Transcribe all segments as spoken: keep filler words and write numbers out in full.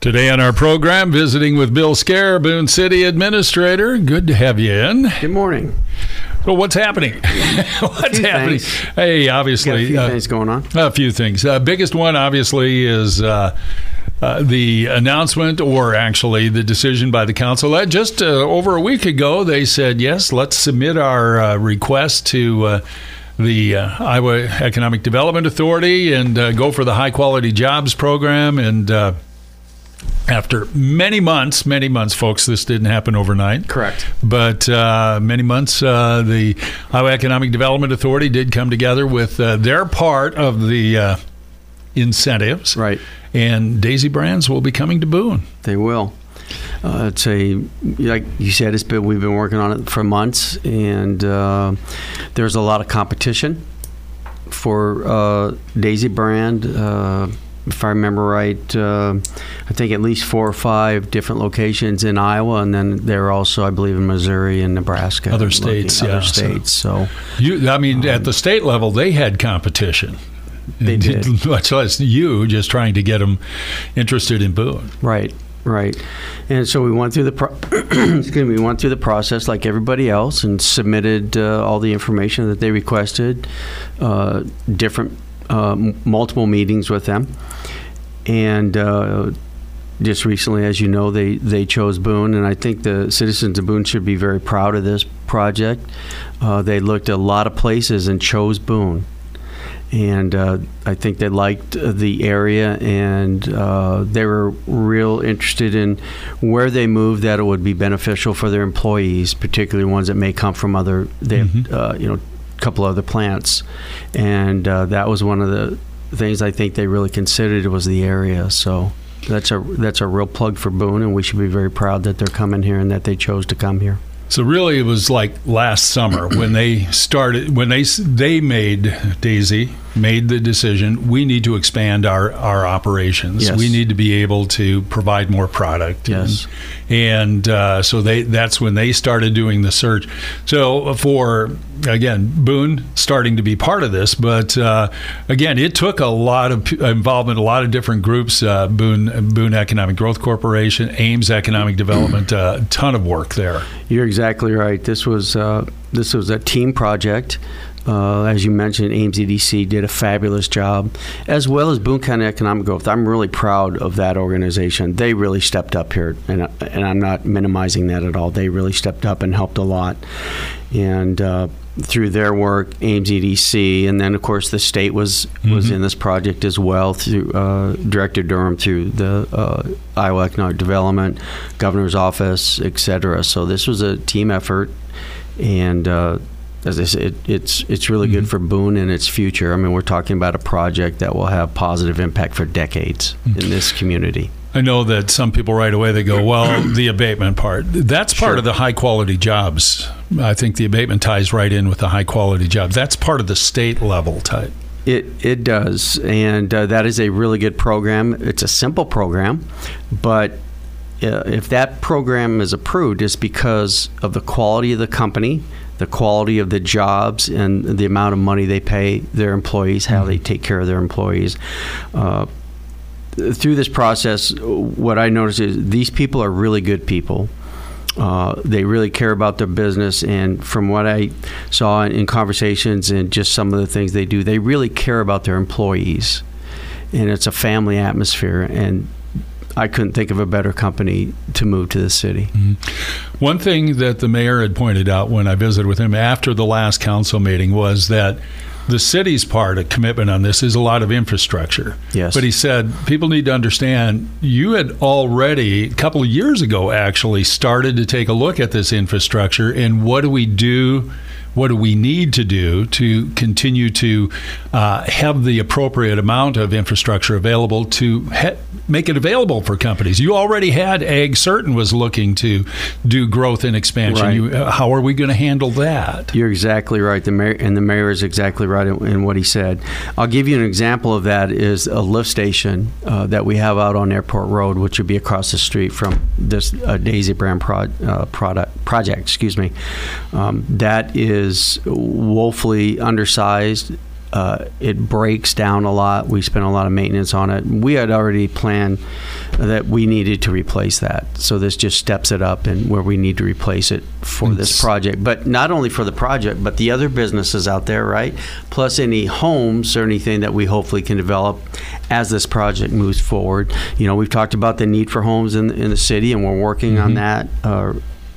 Today on our program, visiting with Bill Scare, Boone City Administrator. Good to have you in. Good morning. Well, what's happening? what's happening? Things. Hey, obviously, Got a few uh, things going on. A few things. Uh, biggest one, obviously, is uh, uh, the announcement, or actually the decision by the council. Uh, just uh, over a week ago, they said, yes, let's submit our uh, request to uh, the uh, Iowa Economic Development Authority and uh, go for the high quality jobs program. And uh, after many months, many months, folks, this didn't happen overnight. Correct. But uh, many months, uh, the Iowa Economic Development Authority did come together with uh, their part of the uh, incentives. Right. And Daisy Brands will be coming to Boone. They will. Uh, it's a, like you said, it's been, we've been working on it for months, and uh, there's a lot of competition for uh, Daisy Brand. Uh, if I remember right, uh, I think at least four or five different locations in Iowa, and then they're also, I believe, in Missouri and Nebraska. Other states, looking, yeah. Other states, so. You, I mean, um, at the state level, they had competition. They did. Much less you just trying to get them interested in Boone. Right. Right, and so we went through the pro- excuse me, we went through the process like everybody else and submitted uh, all the information that they requested, uh, different uh, m- multiple meetings with them, and uh, just recently, as you know, they they chose Boone, and I think the citizens of Boone should be very proud of this project. Uh, they looked at a lot of places and chose Boone. And uh, I think they liked the area, and uh, they were real interested in where they moved, that it would be beneficial for their employees, particularly ones that may come from other, they have, Mm-hmm. uh, you know, a couple other plants. And uh, that was one of the things I think they really considered was the area. So that's a that's a real plug for Boone, and we should be very proud that they're coming here and that they chose to come here. So really, it was like last summer when they started, when they they made, Daisy made the decision, we need to expand our, our operations. Yes. We need to be able to provide more product. Yes. And, and uh, so they that's when they started doing the search. So for, again, Boone starting to be part of this, but uh, again, it took a lot of p- involvement, a lot of different groups, uh, Boone, Boone Economic Growth Corporation, Ames Economic Development, a uh, ton of work there. You're exactly right. This was uh, this was a team project. Uh, as you mentioned, Ames E D C did a fabulous job, as well as Boone County Economic Growth. I'm really proud of that organization. They really stepped up here, and and I'm not minimizing that at all. They really stepped up and helped a lot. And uh, through their work, Ames E D C, and then of course the state was was mm-hmm. in this project as well through uh, Director Durham, through the uh, Iowa Economic Development, Governor's Office, et cetera. So this was a team effort, and uh, as I said, it, it's it's really mm-hmm. good for Boone and its future. I mean, we're talking about a project that will have positive impact for decades mm-hmm. in this community. I know that some people right away, they go, well, the abatement part. That's part Sure. of the high-quality jobs. I think the abatement ties right in with the high-quality jobs. That's part of the state level type. It it does, and uh, that is a really good program. It's a simple program, but uh, if that program is approved, it's because of the quality of the company, the quality of the jobs, and the amount of money they pay their employees, how mm-hmm. they take care of their employees. Uh, through this process, what I noticed is these people are really good people. Uh, they really care about their business, and from what I saw in, in conversations and just some of the things they do, they really care about their employees. And it's a family atmosphere, and I couldn't think of a better company to move to the city. Mm-hmm. One thing that the mayor had pointed out when I visited with him after the last council meeting was that the city's part of commitment on this is a lot of infrastructure. Yes. But he said, people need to understand, you had already, a couple of years ago, actually started to take a look at this infrastructure and what do we do, what do we need to do to continue to uh, have the appropriate amount of infrastructure available to he- make it available for companies. You already had Ag Certain was looking to do growth and expansion. Right. You, uh, how are we going to handle that? You're exactly right. The mayor, and the mayor is exactly right in, in what he said. I'll give you an example of that is a lift station uh, that we have out on Airport Road, which would be across the street from this uh, Daisy Brand pro- uh, product project. Excuse me. Um, that is woefully undersized. uh, it breaks down a lot. We spent a lot of maintenance on it. We had already planned that we needed to replace that. So this just steps it up and where we need to replace it for It's- this project. But not only for the project, but the other businesses out there, right? Plus any homes or anything that we hopefully can develop as this project moves forward. You know, we've talked about the need for homes in, in the city, and we're working on that uh,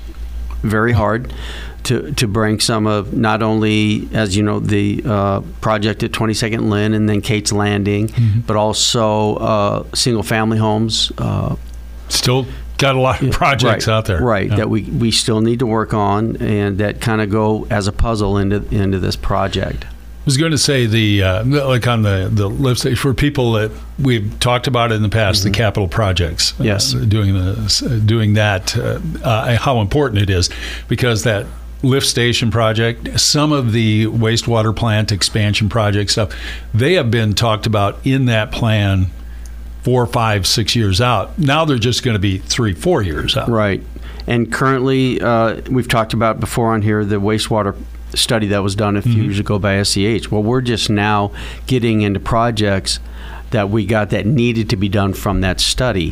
very hard to to bring some of, not only, as you know, the uh, project at twenty-second Lynn and then Kate's Landing, but also uh, single-family homes. Uh, Still got a lot of projects right, out there. Right, Yeah. that we, we still need to work on, and that kind of go as a puzzle into into this project. I was going to say the uh, like on the the lift station for people that we've talked about in the past, the capital projects. Yes. uh, doing the doing that, uh, uh, how important it is, because that lift station project, some of the wastewater plant expansion project stuff, they have been talked about in that plan four, five, six years out. Now they're just going to be three, four years out. Right. And currently, uh, we've talked about before on here the wastewater study that was done a few Mm-hmm. years ago by S C H. Well, we're just now getting into projects that we got that needed to be done from that study.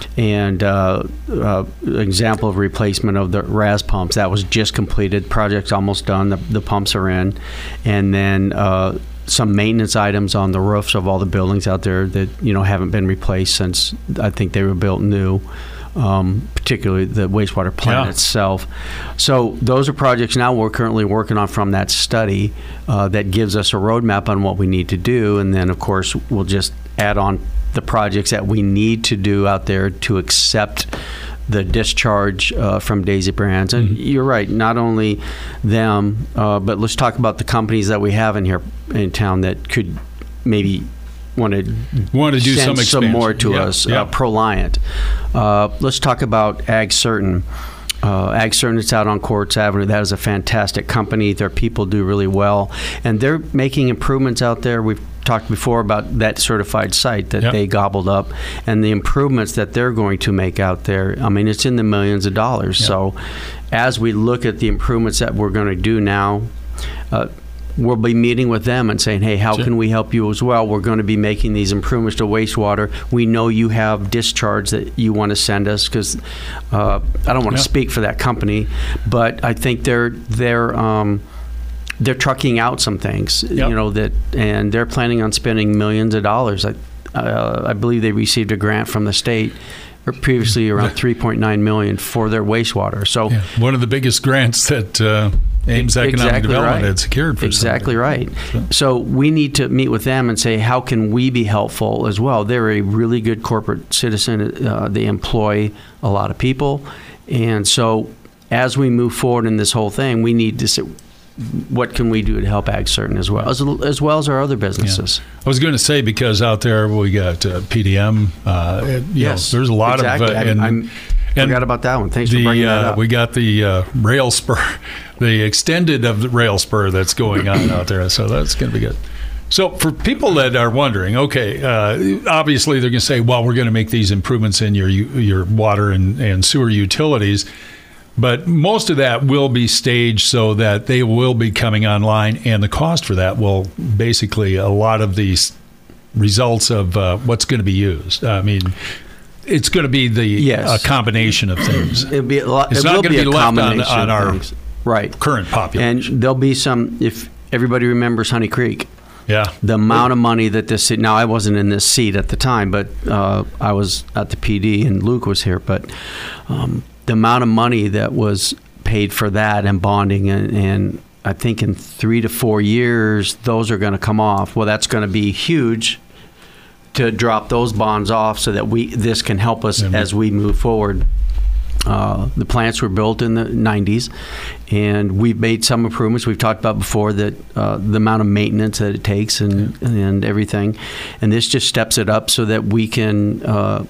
And uh, uh, example of replacement of the R A S pumps, that was just completed. Project's almost done. The, the pumps are in. And then uh, some maintenance items on the roofs of all the buildings out there that, you know, haven't been replaced since I think they were built new. Um, particularly the wastewater plant Yeah. itself. So those are projects now we're currently working on from that study uh, that gives us a roadmap on what we need to do. And then, of course, we'll just add on the projects that we need to do out there to accept the discharge uh, from Daisy Brands. And Mm-hmm. you're right, not only them, uh, but let's talk about the companies that we have in here in town that could maybe want to Want to do send some some expansion. more to Yeah, us. yeah. Uh, Proliant. Uh, let's talk about Ag Certain. Uh, Ag Certain is out on Quartz Avenue. That is a fantastic company. Their people do really well, and they're making improvements out there. We've talked before about that certified site that Yep. they gobbled up, and the improvements that they're going to make out there. I mean, it's in the millions of dollars. Yep. So, as we look at the improvements that we're going to do now, uh, we'll be meeting with them and saying, hey, how Sure. can we help you as well? We're going to be making these improvements to wastewater. We know you have discharge that you want to send us, because uh, I don't want to Yeah. speak for that company, but I think they're they're um, they're trucking out some things, Yep. you know, that, and they're planning on spending millions of dollars. I, uh, I believe they received a grant from the state or previously around three point nine million dollars for their wastewater. So. Yeah. One of the biggest grants that uh, Ames Economic Exactly Development right. had secured for Exactly something. right. So we need to meet with them and say, how can we be helpful as well? They're a really good corporate citizen. Uh, they employ a lot of people. And so as we move forward in this whole thing, we need to say, what can we do to help Ag Certain as well, as, as well as our other businesses? I was going to say, because out there we got uh, P D M. Uh, it- you Yes, know, there's a lot exactly. of. Uh, I- and, I'm- and Forgot about that one. Thanks for the, bringing that uh, up. We got the uh, rail spur, the extended of the rail spur that's going on out there. So that's going to be good. So for people that are wondering, okay, uh, obviously they're going to say, well, we're going to make these improvements in your your water and, and sewer utilities. But most of that will be staged so that they will be coming online, and the cost for that will basically a lot of these results of uh, what's going to be used. I mean, it's going to be the Yes. a combination of things. It'll be a lot, It's it not will gonna be be a left on- combination on of our things. Right. Current And population. there'll be some, if everybody remembers Honey Creek, Yeah. the amount of money that this city, now I wasn't in this seat at the time, but uh, I was at the P D and Luke was here, but um, the amount of money that was paid for that and bonding, and, and I think in three to four years, those are going to come off. Well, that's going to be huge to drop those bonds off so that we this can help us Yeah. as we move forward. Uh, the plants were built in the nineties, and we've made some improvements. We've talked about before that uh, the amount of maintenance that it takes and and everything, and this just steps it up so that we can uh,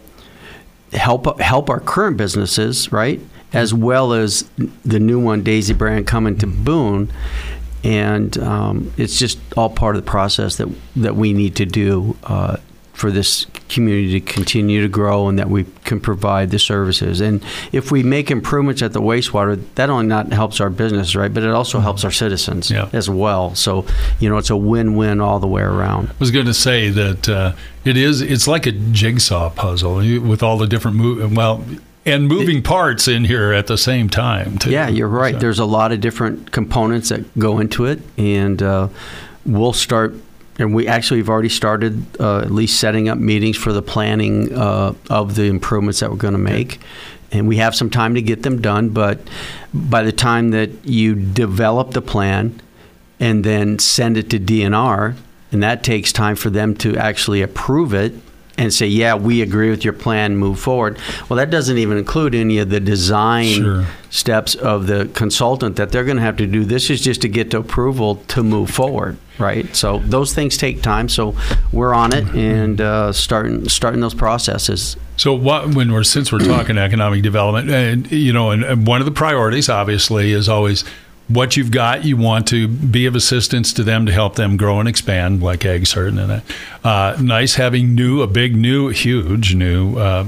help help our current businesses, right, as well as the new one, Daisy Brand, coming to Boone. And um, it's just all part of the process that that we need to do uh, for this community to continue to grow and that we can provide the services. And if we make improvements at the wastewater, that only not helps our business, right, but it also helps our citizens yeah. as well. So, you know, it's a win-win all the way around. I was going to say that uh, it is, it's like a jigsaw puzzle with all the different, move, well, and moving parts in here at the same time, too. Yeah, you're right. So. There's a lot of different components that go into it, and uh, we'll start, and we actually have already started uh, at least setting up meetings for the planning uh, of the improvements that we're going to make. And we have some time to get them done, but by the time that you develop the plan and then send it to D N R, and that takes time for them to actually approve it, and say, yeah, we agree with your plan, move forward. Well, that doesn't even include any of the design sure. steps of the consultant that they're going to have to do. This is just to get to approval to move forward, right? So those things take time. So we're on it and uh, starting starting those processes. So what, when we're since we're talking economic development, and you know, and, and one of the priorities, obviously, is always what you've got, you want to be of assistance to them to help them grow and expand, like AgCert and that. Uh, nice having new, a big new, huge new uh,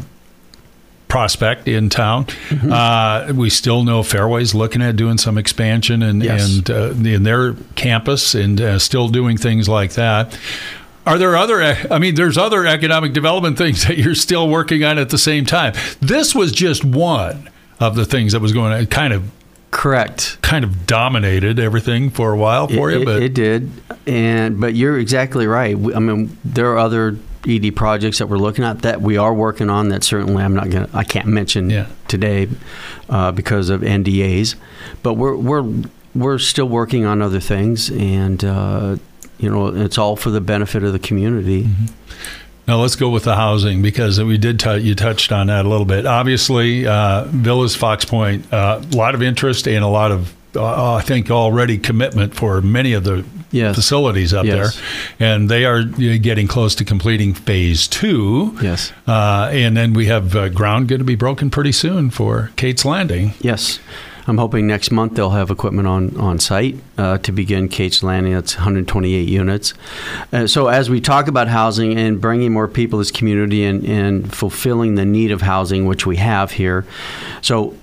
prospect in town. Mm-hmm. Uh, we still know Fairway's looking at doing some expansion and, yes. and uh, in their campus and uh, still doing things like that. Are there other, I mean, there's other economic development things that you're still working on at the same time. This was just one of the things that was going on, kind of Correct. Kind of dominated everything for a while for it, you, but it, it did. And but you're exactly right. I mean, there are other E D projects that we're looking at that we are working on. That certainly I'm not gonna, I can't mention yeah. today uh, because of N D As. But we're we're we're still working on other things, and uh, you know, it's all for the benefit of the community. Mm-hmm. Now let's go with the housing, because we did t- you touched on that a little bit. Obviously, uh, Villas Fox Point, a uh, lot of interest and a lot of, uh, I think, already commitment for many of the yes. facilities up yes. there, and they are you know, getting close to completing phase two. Yes, uh, and then we have uh, ground going to be broken pretty soon for Kate's Landing. Yes. I'm hoping next month they'll have equipment on, on site uh, to begin Kate's Landing. That's one hundred twenty-eight units. Uh, so as we talk about housing and bringing more people to this community and, and fulfilling the need of housing, which we have here, so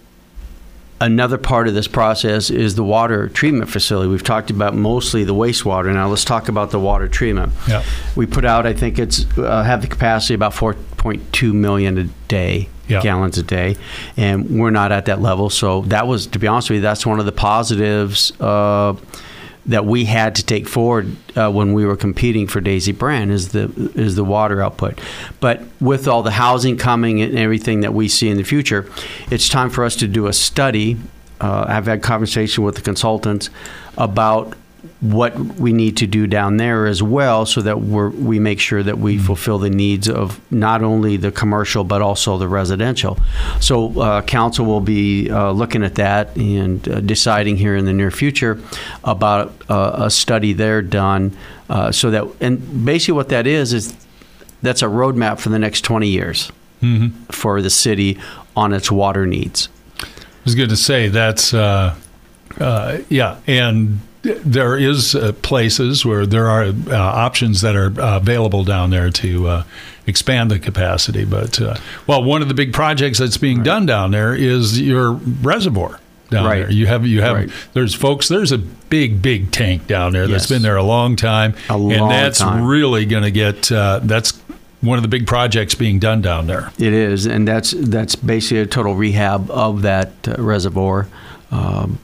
another part of this process is the water treatment facility. We've talked about mostly the wastewater. Now let's talk about the water treatment. Yeah. We put out, I think it's uh, have the capacity about four point two million a day. Yep. Gallons a day, and we're not at that level. So that was, to be honest with you, that's one of the positives uh, that we had to take forward uh, when we were competing for Daisy Brand is the is the water output. But with all the housing coming and everything that we see in the future, it's time for us to do a study. Uh, I've had conversation with the consultants about what we need to do down there as well, so that we're, we make sure that we fulfill the needs of not only the commercial but also the residential. So uh, council will be uh, looking at that and uh, deciding here in the near future about uh, a study there done uh, so that, and basically what that is is that's a roadmap for the next twenty years mm-hmm. for the city on its water needs. I was going to say that's uh, uh, yeah, and there is uh, places where there are uh, options that are uh, available down there to uh, expand the capacity. But, uh, well, one of the big projects that's being right. done down there is your reservoir down right. there. You have, you have, right. there's folks, there's a big, big tank down there that's yes. been there a long time. A long and that's time. really going to get, uh, that's one of the big projects being done down there. It is, and that's, that's basically a total rehab of that uh, reservoir. Um,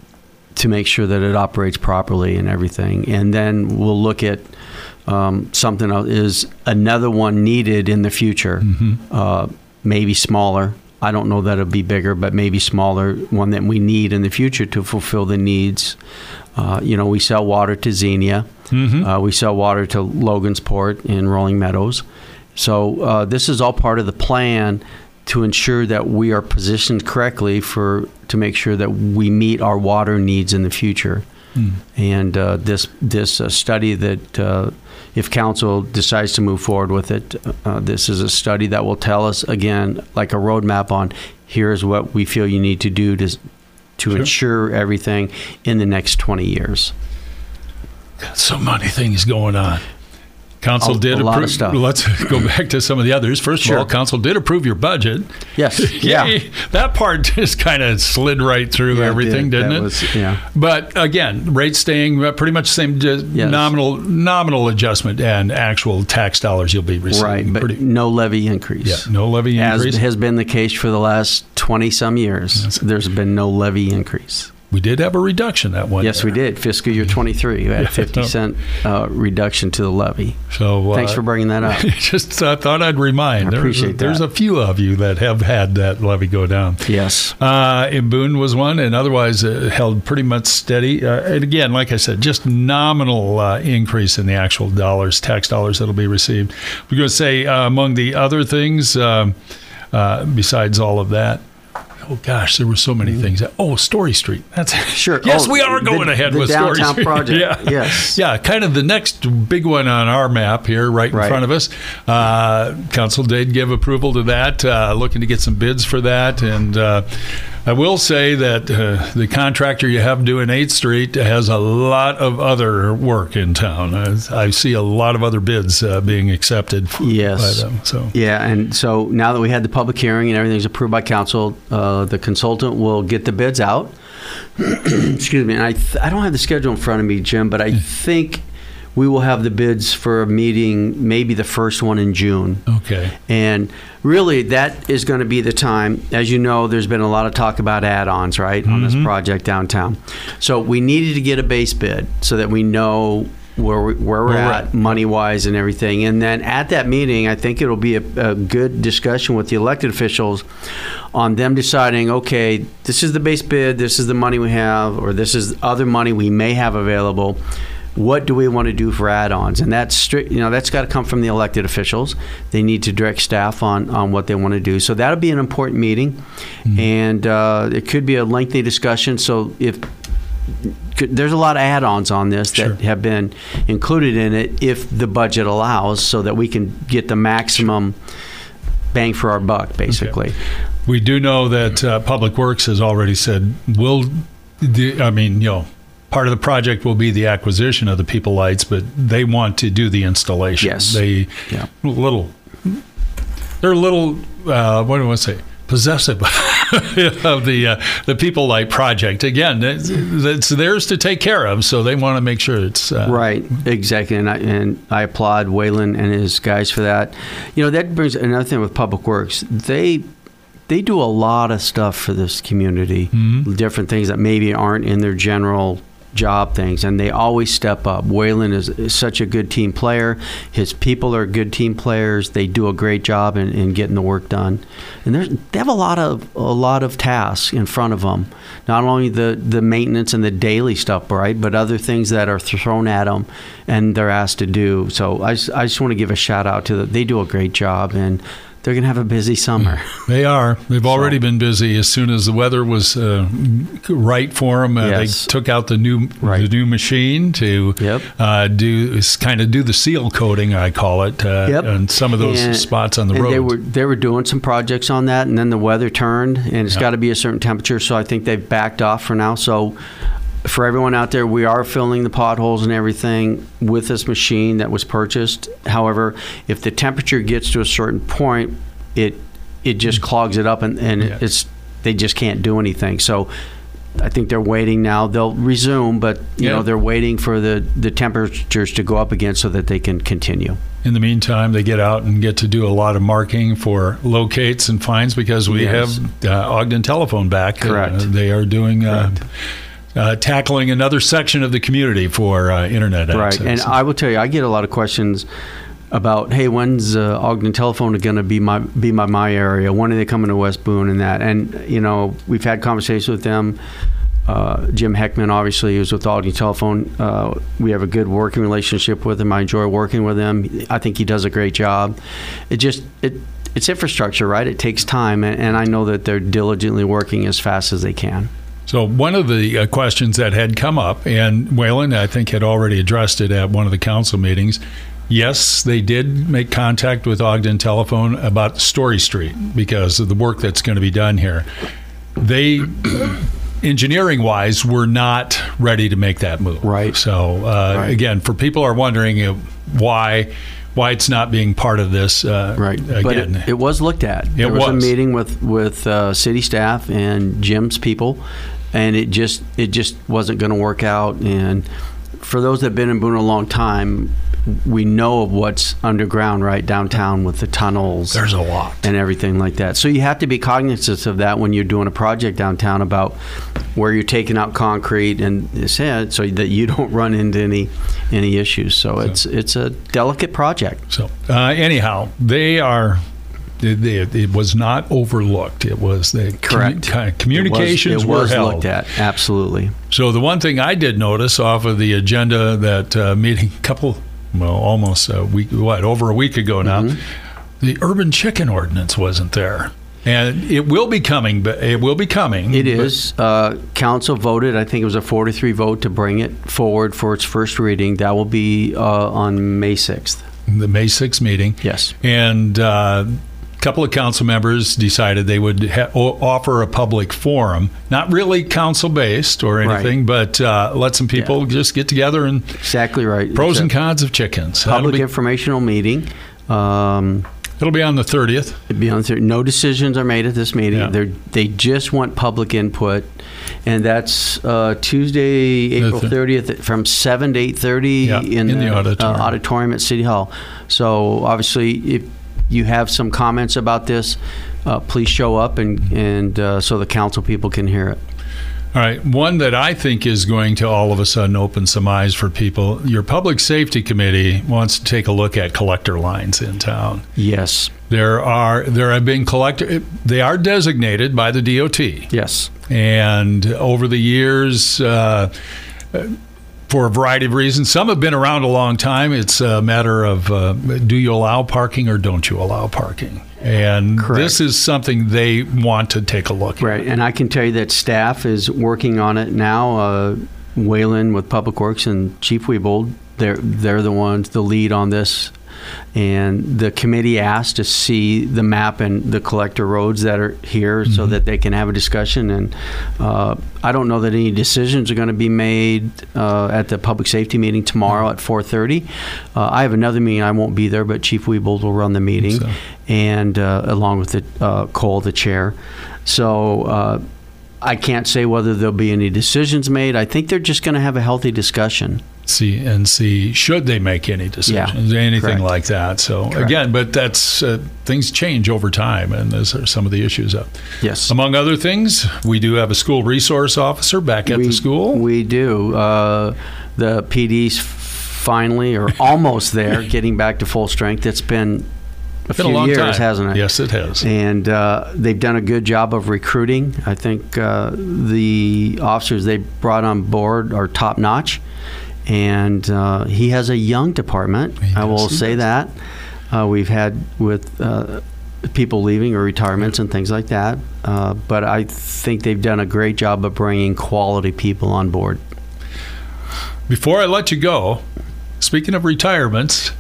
to make sure that it operates properly and everything. And then we'll look at um, something else. Is another one needed in the future, mm-hmm. uh, maybe smaller. I don't know that it'll be bigger, but maybe smaller, one that we need in the future to fulfill the needs. Uh, you know, we sell water to Xenia. Mm-hmm. Uh, we sell water to Logansport and Rolling Meadows. So uh, this is all part of the plan to ensure that we are positioned correctly for to make sure that we meet our water needs in the future. Mm. And uh, this this uh, study that, uh, if council decides to move forward with it, uh, this is a study that will tell us, again, like a roadmap on here's what we feel you need to do to, to sure. ensure everything in the next twenty years. Got so many things going on. Council a, did a lot approve. of stuff. Let's go back to some of the others. First Sure. of all, Council did approve your budget. Yes. Yeah. Yay. That part just kind of slid right through Yeah, it everything, did. didn't That it? was- yeah. But again, rates staying uh, pretty much the same, just Yes. nominal nominal adjustment and actual tax dollars you'll be receiving. Right, but Pretty- no levy increase. yeah, no levy As increase. has been the case for the last twenty some years. There's been no levy increase. We did have a reduction that one Yes, year. we did. Fiscal year twenty-three, we had a fifty cent uh, reduction to the levy. So uh, Thanks for bringing that up. just uh, thought I'd remind. I There's- appreciate There's that. a few of you that have had that levy go down. Yes. Uh, in Boone was one, and otherwise uh, held pretty much steady. Uh, and again, like I said, just nominal uh, increase in the actual dollars, tax dollars that'll be received. We're going to say uh, among the other things, um, uh, besides all of that, oh gosh, there were so many things. Oh, Story Street. That's Sure. Yes, Oh, we are going the- ahead the with Story downtown Street. project. Yeah. Yes. Yeah, kind of the next big one on our map here, right in Right. front of us. Uh, council did give approval to that, uh, looking to get some bids for that. And uh, I will say that uh, the contractor you have doing eighth Street has a lot of other work in town. I, I see a lot of other bids uh, being accepted Yes. by them. So. Yeah, and so now that we had the public hearing and everything's approved by council, uh, the consultant will get the bids out. Excuse me. And I, th- I don't have the schedule in front of me, Jim, but I think we will have the bids for a meeting, maybe the first one in June. Okay. And really, that is going to be the time. As you know, there's been a lot of talk about add-ons, right, on this project downtown. So we needed to get a base bid so that we know where, we, where we're Where we're at, at. money-wise and everything. And then at that meeting, I think it'll be a, a good discussion with the elected officials on them deciding, okay, this is the base bid, this is the money we have, or this is other money we may have available. What do we want to do for add-ons? And that's strict, you know, that's got to come from the elected officials. They need to direct staff on, on what they want to do. So that'll be an important meeting, Mm-hmm. and uh, it could be a lengthy discussion. So if could, there's a lot of add-ons on this Sure. that have been included in it, if the budget allows, so that we can get the maximum bang for our buck, basically. We do know that uh, Public Works has already said, we'll, do, I mean, you know, part of the project will be the acquisition of the People Lights, but they want to do the installation. Yes. They, Yeah. little, they're a little, uh, what do I want to say? Possessive of the uh, the People Light project. Again, it's, it's theirs to take care of, so they want to make sure it's uh, Right, exactly, and I, and I applaud Waylon and his guys for that. You know, that brings another thing with Public Works. They they do a lot of stuff for this community, Mhm. different things that maybe aren't in their general job things, and they always step up. Waylon is, is such a good team player. His people are good team players. They do a great job in, in getting the work done, and there's, they have a lot of a lot of tasks in front of them. Not only the the maintenance and the daily stuff, right, but other things that are thrown at them, and they're asked to do. So I just, I just want to give a shout out to them. They do a great job, and they're going to have a busy summer. They are. They've already So- been busy. As soon as the weather was uh, right for them, uh, Yes. they took out the new Right. the new machine to Yep. uh, do kind of do the seal coating, I call it, uh, Yep. on some of those And- spots on the and road. They were they were doing some projects on that, and then the weather turned, and it's Yeah. got to be a certain temperature. So I think they've backed off for now. So for everyone out there, we are filling the potholes and everything with this machine that was purchased. However, if the temperature gets to a certain point, it it just clogs it up, and, and Yeah. it's they just can't do anything. So I think they're waiting now. They'll resume, but you Yeah. know they're waiting for the, the temperatures to go up again so that they can continue. In the meantime, they get out and get to do a lot of marking for locates and fines because we Yes. have uh, Ogden Telephone back. Correct. Uh, they are doing uh, Correct. uh, tackling another section of the community for uh, internet Right, access. and I will tell you, I get a lot of questions about, hey, when's uh, Ogden Telephone going to be my be my my area? When are they coming to West Boone and that? And you know, we've had conversations with them. Uh, Jim Heckman, obviously, is with Ogden Telephone. Uh, we have a good working relationship with him. I enjoy working with him. I think he does a great job. It just it it's infrastructure, right? It takes time, and, and I know that they're diligently working as fast as they can. So one of the uh, questions that had come up, and Waylon, I think, had already addressed it at one of the council meetings. Yes, they did make contact with Ogden Telephone about Story Street because of the work that's going to be done here. They, engineering-wise, were not ready to make that move. Right. So, uh, Right. again, for people who are wondering, uh, why why it's not being part of this. Uh, right, again. but it, it was looked at. It there was, was a meeting with with uh, city staff and Jim's people, and it just it just wasn't going to work out. And for those that have been in Boone a long time, we know of what's underground right downtown with the tunnels. There's a lot. And everything like that. So you have to be cognizant of that when you're doing a project downtown about where you're taking out concrete and sand so that you don't run into any any issues. So, so it's it's a delicate project. So uh, anyhow, they are. It, it, it was not overlooked. It was the correct commu- communications it was, it were was held. looked at. Absolutely. So the one thing I did notice off of the agenda that uh, meeting a couple, well, almost a week, what, over a week ago now, mm-hmm. the urban chicken ordinance wasn't there. And it will be coming, but it will be coming. It is. Uh, council voted, I think it was a four to three vote to bring it forward for its first reading. That will be uh, on May sixth. The May sixth meeting. Yes. And uh, a couple of council members decided they would ha- offer a public forum, not really council-based or anything, right. but uh, let some people yeah. just get together and exactly right. Pros it's and cons of chickens. Public be, informational meeting. Um, it'll be on the thirtieth. It'll be on the thirtieth. No decisions are made at this meeting. Yeah. They just want public input, and that's uh, Tuesday, April thirtieth, from seven to eight thirty yeah, in, in the, the auditorium. Uh, auditorium at City Hall. So obviously, if you have some comments about this, uh, please show up and, and uh, so the council people can hear it. All right. One that I think is going to all of a sudden open some eyes for people. Your Public Safety Committee wants to take a look at collector lines in town. Yes. There are there have been collector. They are designated by the D O T. Yes. And over the years, uh, for a variety of reasons, some have been around a long time. It's a matter of uh, do you allow parking or don't you allow parking? And correct. This is something they want to take a look at. Right, and I can tell you that staff is working on it now. Uh, Waylon with Public Works and Chief Weebold, they're, they're the ones, the lead on this. And the committee asked to see the map and the collector roads that are here mm-hmm. so that they can have a discussion. And uh, I don't know that any decisions are going to be made uh, at the public safety meeting tomorrow mm-hmm. at four thirty. Uh, I have another meeting. I won't be there, but Chief Weebold will run the meeting, so. and uh, along with the, uh, Cole, the chair. So uh, I can't say whether there'll be any decisions made. I think they're just going to have a healthy discussion. See and see should they make any decisions, yeah, anything correct. like that. So Correct. again, but that's uh, things change over time, and those are some of the issues up. Yes. Among other things, we do have a school resource officer back at we, the school. We do. Uh, the P D's finally or almost there, getting back to full strength. It's been a been few a long years, time. hasn't it? Yes, it has. And uh, they've done a good job of recruiting. I think uh, the officers they brought on board are top notch. And uh, he has a young department. He I will does. say that. Uh, we've had with uh, people leaving or retirements and things like that. Uh, but I think they've done a great job of bringing quality people on board. Before I let you go, speaking of retirements,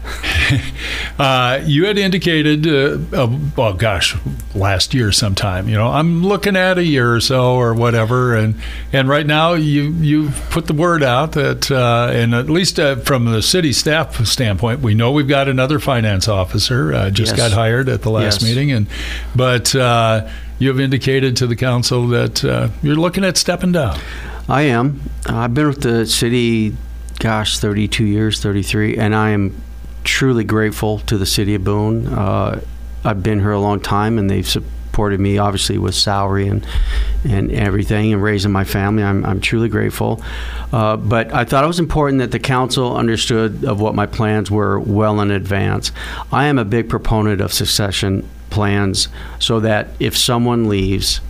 uh, you had indicated, uh, uh, oh gosh, last year sometime. You know, I'm looking at a year or so or whatever, and and right now you you've put the word out that, uh, and at least uh, from the city staff standpoint, we know we've got another finance officer uh, just yes. got hired at the last yes. meeting, and but uh, you have indicated to the council that uh, you're looking at stepping down. I am. I've been with the city, gosh, thirty-two years, thirty-three, and I am truly grateful to the city of Boone. Uh, I've been here a long time, and they've supported me, obviously, with salary and and everything, and raising my family. I'm I'm truly grateful. Uh, but I thought it was important that the council understood of what my plans were well in advance. I am a big proponent of succession plans, so that if someone leaves,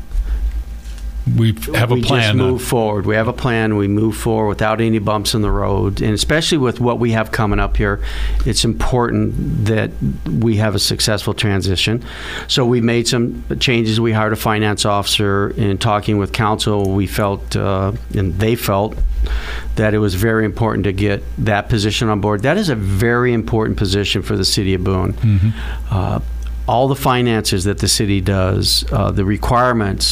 We have a we plan. just move forward. We have a plan. We move forward without any bumps in the road. And especially with what we have coming up here, it's important that we have a successful transition. So we made some changes. We hired a finance officer. In talking with council, we felt, uh, and they felt, that it was very important to get that position on board. That is a very important position for the city of Boone. Mm-hmm. Uh, all the finances that the city does, uh, the requirements,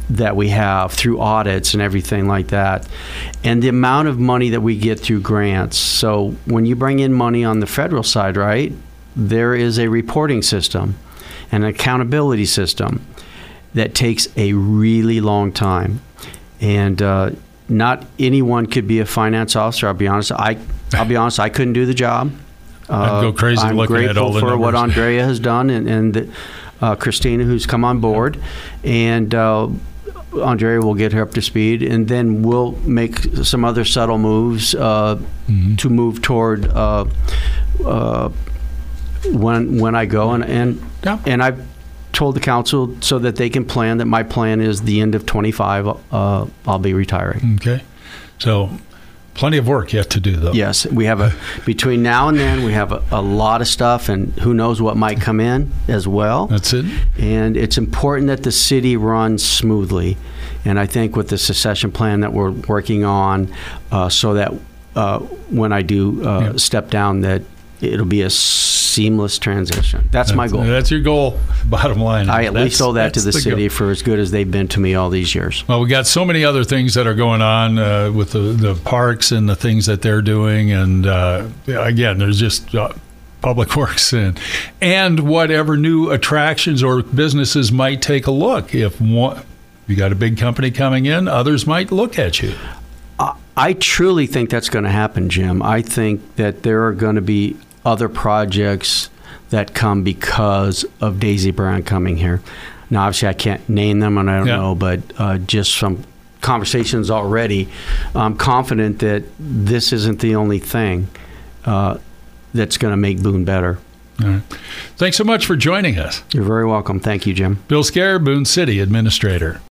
that we have through audits and everything like that, and the amount of money that we get through grants. So when you bring in money on the federal side, right, there is a reporting system, an accountability system that takes a really long time. And uh, not anyone could be a finance officer. I'll be honest. I, I'll be honest. I couldn't do the job. I'd go crazy uh, I'm looking at all the grateful for numbers. what Andrea has done, and, and uh, Christina, who's come on board, and uh, Andrea will get her up to speed, and then we'll make some other subtle moves uh, mm-hmm. to move toward uh, uh, when when I go, and and, yeah. and I've told the council so that they can plan that my plan is the end of twenty-five. Uh, I'll be retiring. Okay, so. Plenty of work yet to do, though. Yes, we have a between now and then we have a, a lot of stuff, and who knows what might come in as well. That's it. And it's important that the city runs smoothly, and I think with the succession plan that we're working on, uh, so that uh, when I do uh, yeah. step down, that it'll be a seamless transition. That's, that's my goal. That's your goal. Bottom line. I at that's, least owe that to the, the city goal. For as good as they've been to me all these years. Well, we got so many other things that are going on uh, with the, the parks and the things that they're doing, and uh, again, there's just uh, public works and and whatever new attractions or businesses might take a look. If one, you got a big company coming in, others might look at you. I, I truly think that's going to happen, Jim. I think that there are going to be other projects that come because of Daisy Brown coming here. Now, obviously, I can't name them, and I don't yeah. know, but uh, just from conversations already, I'm confident that this isn't the only thing uh, that's going to make Boone better. All right. Thanks so much for joining us. You're very welcome. Thank you, Jim. Bill Skare, Boone City Administrator.